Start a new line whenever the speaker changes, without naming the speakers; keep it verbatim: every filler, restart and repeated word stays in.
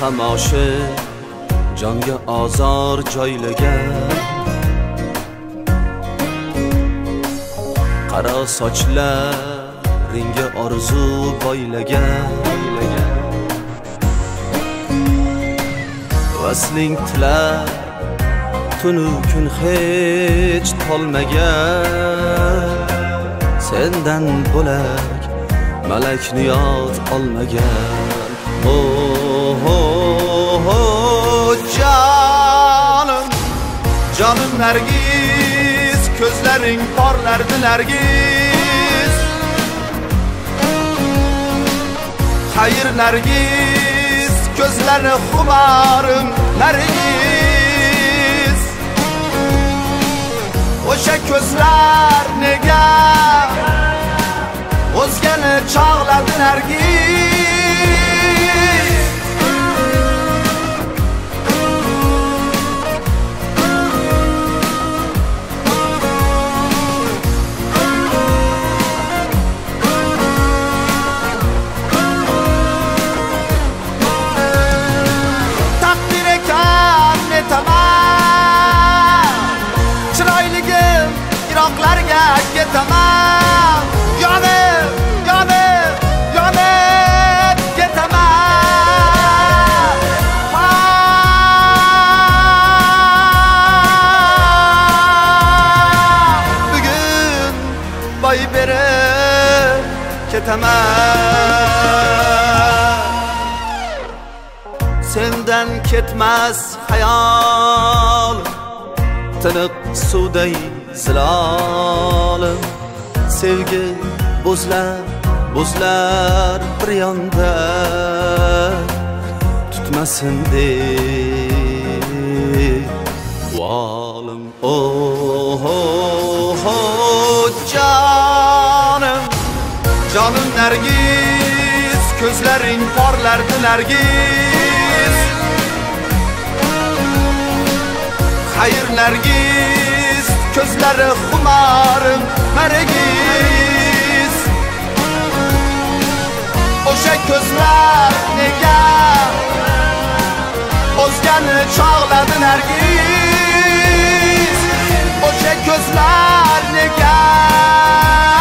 tamoshi jonga ozor joylagan qaro sochlaringga orzu boylagan vasling tilar tunu kun hech tolmagan sendan bo'lak malakni yod olmagan oh oh oh canım canım Nergiz gözlerin parlardı Nergiz hayır Nergiz gözleri xumarım Nergiz o'sha ko'zlar nega o'zgani chog'ladi Nergiz takdir ekan netaman chiroyligim yiroqlarga ketaman yonib yonib yonib ketaman bugun boy berib ketaman sendan ketmas hayol tiniq suvday zilolim sevgi bo'zlar bo'zlar bir yonda tutmasin deb volim oh oh oh canım canım Nergiz gözlerin parlardı Nergiz hayır Nergiz gözleri xumarım Nergiz o'sha ko'zlar nega o'zgani chog'ladi Nergiz o'sha ko'zlar nega